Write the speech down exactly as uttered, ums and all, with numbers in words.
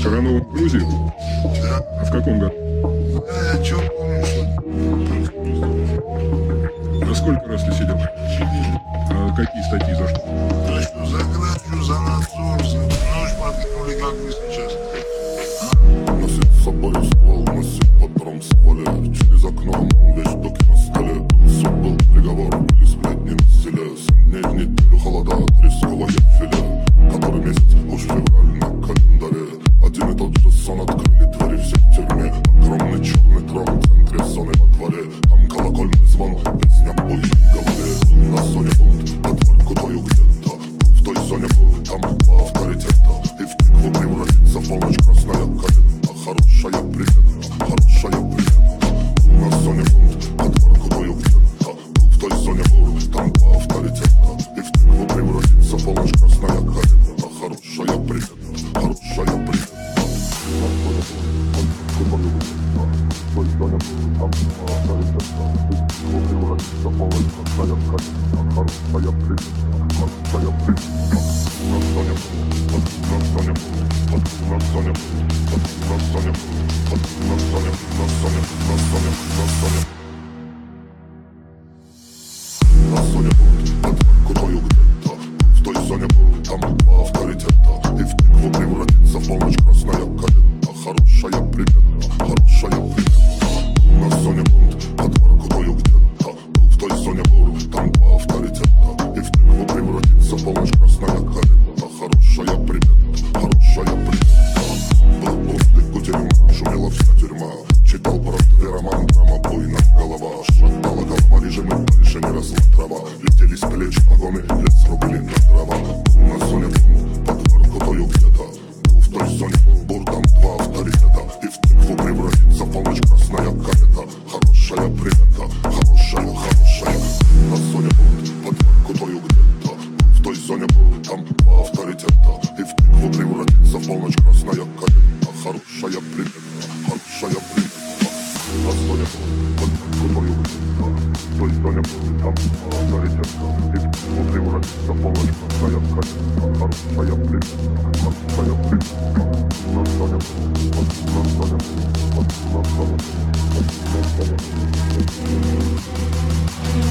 Шаранова в Грузию? Да. А в каком году? Да, я чё помню, что... А сколько раз ты сидел? Четыре. А какие статьи, за что? За что? За графию, за надзор, за ночь подкинули, как вы сейчас. Носит с собой ствол, носит патрон в стволе. Через окно ОМОН, весь доки на столе. Был суд, был приговор, были сплетни на селе. Семь дней в неделю холода, тресковое филе. Который месяц, уж февраль на календаре. Один и тот же сон, открыли двери все в тюрьме. Огромный черный трон в центре зоны во дворе. Там колокольный звон, песня в буйной голове. На зоне бунт, подвальку твою где-то. В той зоне был, там два авторитета. И в тыкву превратится в полночь красная калета. Хорошая примета, хорошая примета. На зоне бунт, подвальку твою где-то. В той зоне был, там два авторитета. И в тыкву превратится в полночь красная калета. Хорошая примета, хорошая примета. Thank you.